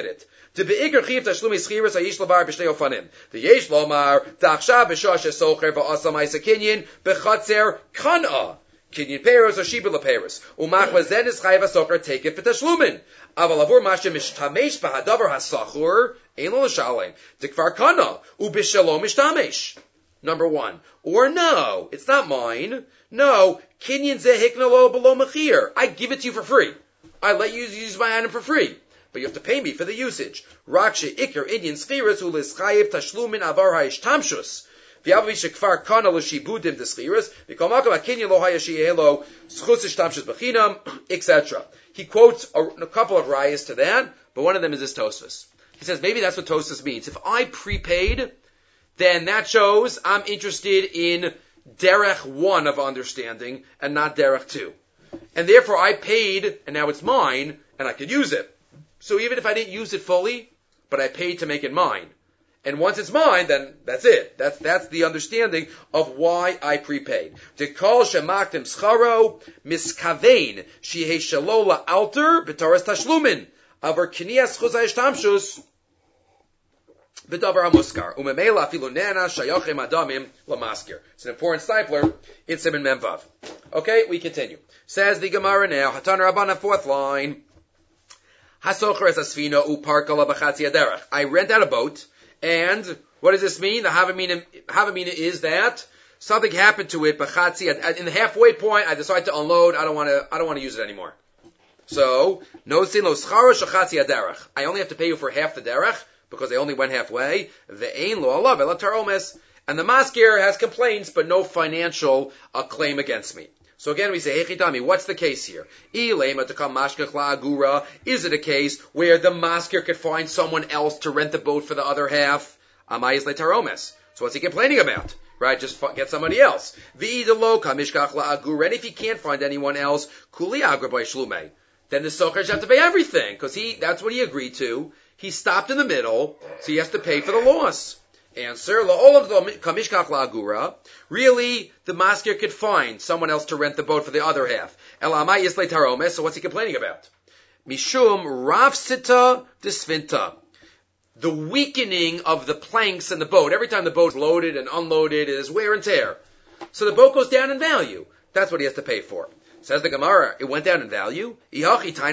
A: The be'ikr chiv tashlumi schiras hayish lavar b'shnei ofanim. The yesh lomar dachshav b'shosh esocher v'asa ma'isa kinyin b'chatzer kana. Kinyin peros or shibla peros. Umach wazen is chayiv hasocher take it v'tashlumin. Aval avur mashe mishtamesh b'hadavar hasachur ein lo l'shalem. Dikvar kana u'b'shalom mishtamesh. Number one. Or no, it's not mine. No, kinyin zeh hikna lo below mechir. I give it to you for free. I let you use my item for free. But you have to pay me for the usage. Rakshe ikar inyan schiras ulis chayiv tashlumin avar ha'ishtamshus. V'yavi shekfar kana l'shibudim d'schiras. V'kol makom ha'kinyan lo ha'yashiyelo schus ishtamshus b'chinam, et cetera. He quotes a, a couple of rayas to that, but one of them is this Tosfos. He says maybe that's what Tosfos means. If I prepaid, then that shows I'm interested in derech one of understanding and not derech two. And therefore I paid, and now it's mine, and I could use it. So even if I didn't use it fully, but I paid to make it mine. And once it's mine, then that's it. That's that's the understanding of why I prepaid. Dekol shemaktim scharo miskavein shehei shalola alter b'toras tashlumin avar kinias chuzay shtamshus b'davar hamuskar umemela afilu nana shayochem adamim lamaskir. It's an important stipler. It's Siman Memvav. Okay, we continue. Says the Gemara now. Hatan Rabbana, fourth line. Hasocher es asfina uparkala b'chatzi aderech. I rent out a boat, and what does this mean? The havamina, havamina is that something happened to it b'chatzi in the halfway point. I decide to unload. I don't want to. I don't want to use it anymore. So no sin lo schara shachatzi aderech. I only have to pay you for half the derech because I only went halfway. Ve'ein lo alav ela taromes. And the maskir has complaints, but no financial uh, claim against me. So again, we say, Hechitami, what's the case here? Is it a case where the maskir could find someone else to rent the boat for the other half? Amayis le taromes. So what's he complaining about? Right, just get somebody else. And if he can't find anyone else, then the socher have to pay everything, because he that's what he agreed to. He stopped in the middle, so he has to pay for the loss. Answer, kamishkach la'agura. Really, the maskir could find someone else to rent the boat for the other half. Elamai yislei taromes. So what's he complaining about? Mishum rafsita disfinta. The weakening of the planks in the boat. Every time the boat's loaded and unloaded, it is wear and tear. So the boat goes down in value. That's what he has to pay for. Says the Gemara, it went down in value. That he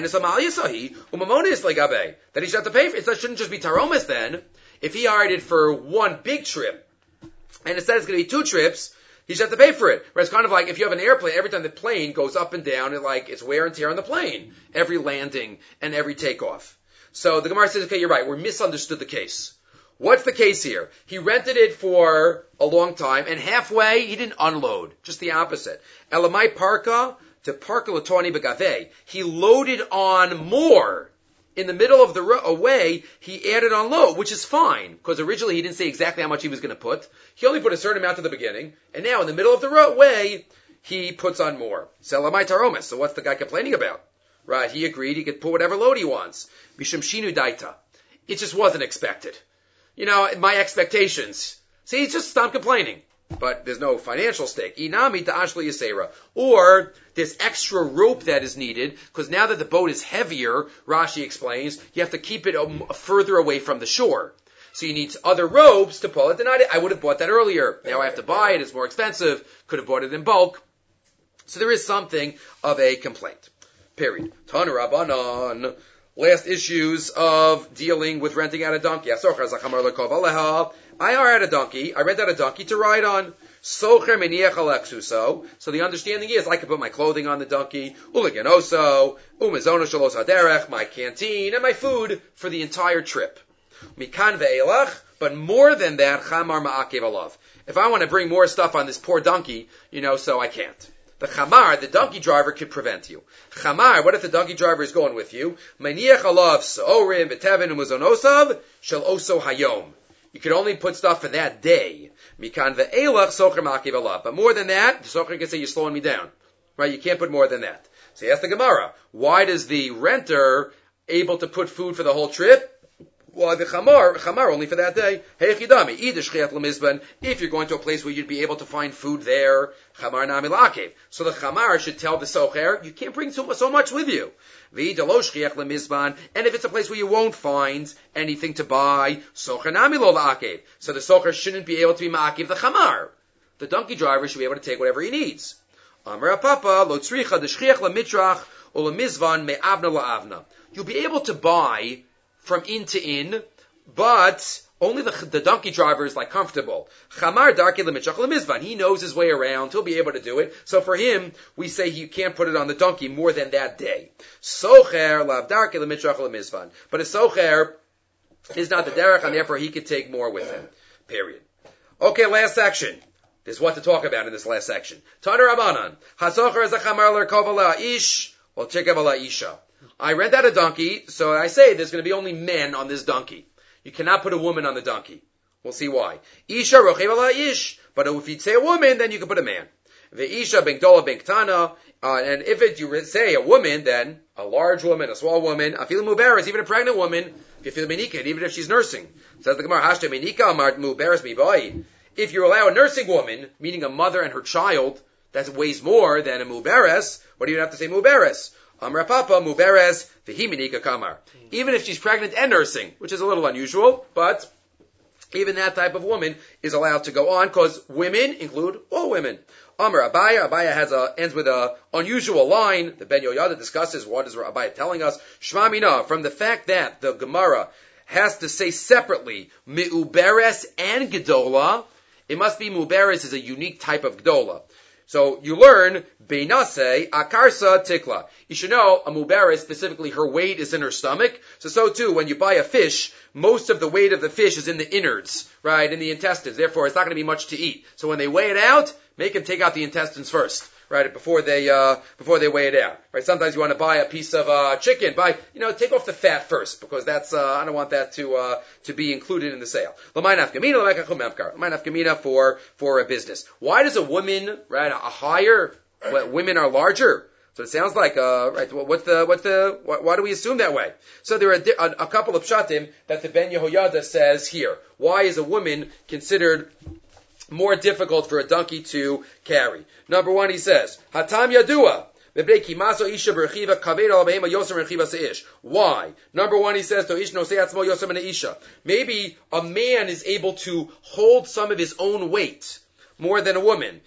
A: should have to pay for it. It shouldn't just be taromes then. If he hired it for one big trip, and it says it's going to be two trips, he should have to pay for it. Whereas it's kind of like if you have an airplane, every time the plane goes up and down, it like it's wear and tear on the plane. Every landing and every takeoff. So the Gemara says, okay, you're right, we misunderstood the case. What's the case here? He rented it for a long time, and halfway he didn't unload. Just the opposite. Elamai parka to parka latoni begave. He loaded on more. In the middle of the ro- way, he added on load, which is fine, because originally he didn't say exactly how much he was going to put. He only put a certain amount at the beginning, and now in the middle of the ro- way, he puts on more. Selamai taromis. So what's the guy complaining about? Right, he agreed he could put whatever load he wants. Mishum shinu daita. It just wasn't expected. You know, my expectations. See, he's just stopped complaining. But there's no financial stake. Inami ta'ashli yasera. Or there's extra rope that is needed, because now that the boat is heavier, Rashi explains, you have to keep it um, further away from the shore. So you need other ropes to pull it. Denied it. I would have bought that earlier. Now I have to buy it. It's more expensive. Could have bought it in bulk. So there is something of a complaint. Period. Tanu Rabbanan. Last issues of dealing with renting out a donkey. I hired a donkey. I rent out a donkey to ride on. So the understanding is I can put my clothing on the donkey, my canteen, and my food for the entire trip. But more than that, if I want to bring more stuff on this poor donkey, you know, so I can't. The chamar, the donkey driver, could prevent you. Chamar, what if the donkey driver is going with you? You could only put stuff for that day. But more than that, the socher can say, you're slowing me down. Right? You can't put more than that. So he asked the Gemara, why does the renter able to put food for the whole trip? Well, the chamar, chamar only for that day. Heichidami, either shchiach lemizban, if you're going to a place where you'd be able to find food there, chamar nami lakev. So the chamar should tell the socher, you can't bring so, so much with you. V'ida lo shchiach lemizban, and if it's a place where you won't find anything to buy, socher nami lo lakev. So the socher shouldn't be able to be ma'akev the chamar. The donkey driver should be able to take whatever he needs. Amar papa lo tzricha the shchiach lemitrach or lemizvan me'avna la'avna. You'll be able to buy from inn to inn, but only the, the donkey driver is like comfortable. Chamar darki lemitrach lemizvan. He knows his way around. He'll be able to do it. So for him, we say you can't put it on the donkey more than that day. Socher lav darki lemitrach lemizvan. But a socher is not the derech, and therefore he could take more with him. Period. Okay, last section. There's what to talk about in this last section. Taner Rabbanan. Hasocher is a chamar l'erkov ish or chekav isha. I rent out a donkey, so I say there's going to be only men on this donkey. You cannot put a woman on the donkey. We'll see why. Isha rochev ala ish. But if you say a woman, then you can put a man. Ve'isha ben gdola ben ktana. And if it, you say a woman, then a large woman, a small woman, afilu muberes, even a pregnant woman, if you feel menika, even if she's nursing. Says the Gemara, hashte menika amart muberes mibai. If you allow a nursing woman, meaning a mother and her child, that weighs more than a muberes, what do you have to say muberes? Amra papa muberes v'hi kamar. Even if she's pregnant and nursing, which is a little unusual, but even that type of woman is allowed to go on because women include all women. Amar Abaya, Abaya has a ends with a unusual line. The Ben Yoyada discusses what is Abaya telling us. Shma mina, from the fact that the Gemara has to say separately meuberes and gedola, it must be muberes is a unique type of gedola. So you learn, Beinase, Akarsa Tikla. You should know, a muberes, specifically her weight is in her stomach. So so too, when you buy a fish, most of the weight of the fish is in the innards, right, in the intestines. Therefore, it's not going to be much to eat. So when they weigh it out, make them take out the intestines first, right, before they, uh, before they weigh it out, right? Sometimes you want to buy a piece of, uh, chicken, buy, you know, take off the fat first, because that's, uh, I don't want that to, uh, to be included in the sale. L'may nafkamina, l'may nafkamina for, for a business. Why does a woman, right, a higher, what, women are larger? So it sounds like, uh, right, what's the, what's the, why, why do we assume that way? So there are a, a, a couple of pshatim that the Ben Yehoyada says here. Why is a woman considered more difficult for a donkey to carry? Number one, he says, Hatam Yadua. Why? Number one, he says, maybe a man is able to hold some of his own weight more than a woman.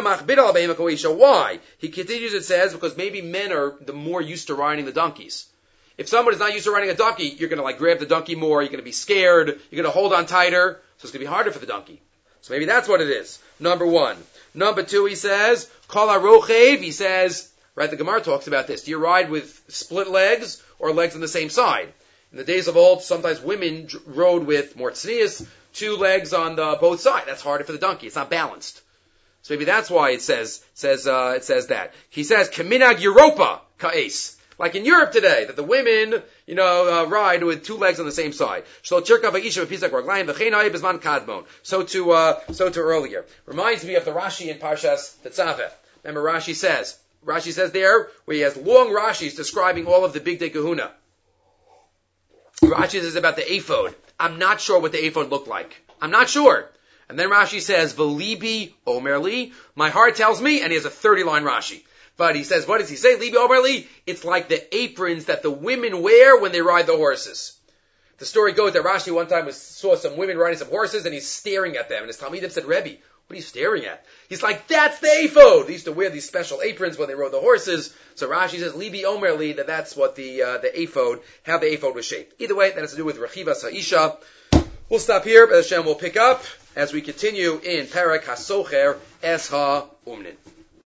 A: Why? He continues, it says, because maybe men are the more used to riding the donkeys. If someone is not used to riding a donkey, you're going to like grab the donkey more, you're going to be scared, you're going to hold on tighter, so it's going to be harder for the donkey. So maybe that's what it is. Number one. Number two, he says, Kol HaRochev, he says, right, the Gemara talks about this. Do you ride with split legs or legs on the same side? In the days of old, sometimes women rode with more tznius, two legs on the both sides. That's harder for the donkey. It's not balanced. So maybe that's why it says, says, uh, it says that. He says, Kaminag Europa, Ka'es. Like in Europe today, that the women, you know, uh, ride with two legs on the same side. So to, uh, so to earlier. Reminds me of the Rashi in Parshas Tetzaveh. Remember Rashi says, Rashi says there, where he has long Rashis describing all of the big day kahuna. Rashi says about the ephod. I'm not sure what the ephod looked like. I'm not sure. And then Rashi says, V'libi omerli, my heart tells me, and he has a thirty line Rashi. But he says, what does he say? Libi omerli, it's like the aprons that the women wear when they ride the horses. The story goes that Rashi one time was, saw some women riding some horses, and he's staring at them. And his Talmidim said, Rebbe, what are you staring at? He's like, that's the ephod. They used to wear these special aprons when they rode the horses. So Rashi says, Libi omerli, that that's what the, uh, the ephod, how the ephod was shaped. Either way, that has to do with Rechivas Ha'isha. We'll stop here, but Hashem will pick up as we continue in Parak HaSocher Es HaUmnin.